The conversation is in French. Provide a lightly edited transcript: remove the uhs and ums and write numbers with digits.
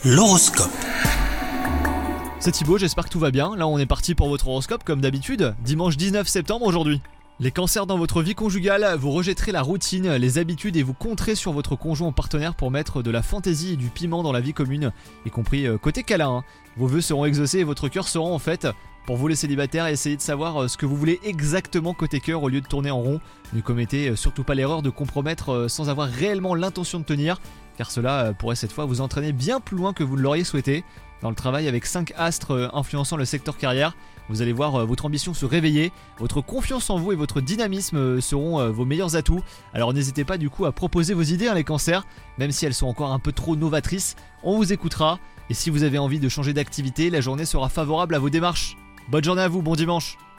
L'horoscope. C'est Thibaut, j'espère que tout va bien. Là on est parti pour votre horoscope comme d'habitude, dimanche 19 septembre aujourd'hui. Les cancers, dans votre vie conjugale, vous rejetterez la routine, les habitudes et vous compterez sur votre conjoint ou partenaire pour mettre de la fantaisie et du piment dans la vie commune, y compris côté câlin. Vos vœux seront exaucés et votre cœur sera en fait. Pour vous les célibataires, essayez de savoir ce que vous voulez exactement côté cœur au lieu de tourner en rond. Ne commettez surtout pas l'erreur de compromettre sans avoir réellement l'intention de tenir, car cela pourrait cette fois vous entraîner bien plus loin que vous ne l'auriez souhaité. Dans le travail, avec 5 astres influençant le secteur carrière, vous allez voir votre ambition se réveiller, votre confiance en vous et votre dynamisme seront vos meilleurs atouts. Alors n'hésitez pas du coup à proposer vos idées les cancers, même si elles sont encore un peu trop novatrices, on vous écoutera. Et si vous avez envie de changer d'activité, la journée sera favorable à vos démarches. Bonne journée à vous, bon dimanche.